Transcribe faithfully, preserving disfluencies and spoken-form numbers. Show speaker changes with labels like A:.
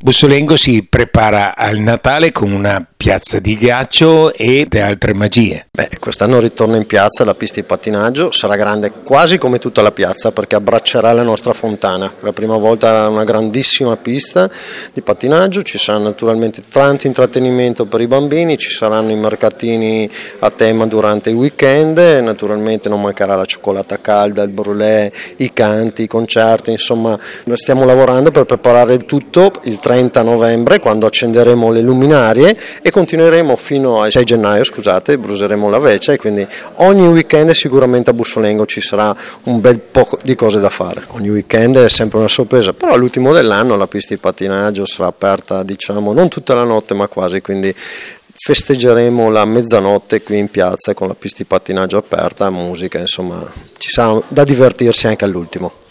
A: Bussolengo si prepara al Natale con una piazza di ghiaccio e altre magie.
B: Beh, quest'anno ritorna in piazza la pista di pattinaggio, sarà grande quasi come tutta la piazza perché abbraccerà la nostra fontana. Per la prima volta una grandissima pista di pattinaggio, ci sarà naturalmente tanto intrattenimento per i bambini, ci saranno i mercatini a tema durante il weekend, naturalmente non mancherà la cioccolata calda, il brulè, i canti, i concerti, insomma stiamo lavorando per preparare il tutto il trenta novembre quando accenderemo le luminarie e continueremo fino al sei gennaio, scusate, bruceremo la vece e quindi ogni weekend sicuramente a Bussolengo ci sarà un bel po' di cose da fare. Ogni weekend è sempre una sorpresa, però all'ultimo dell'anno la pista di pattinaggio sarà aperta, diciamo, non tutta la notte ma quasi, quindi festeggeremo la mezzanotte qui in piazza con la pista di pattinaggio aperta, musica, insomma ci sarà da divertirsi anche all'ultimo.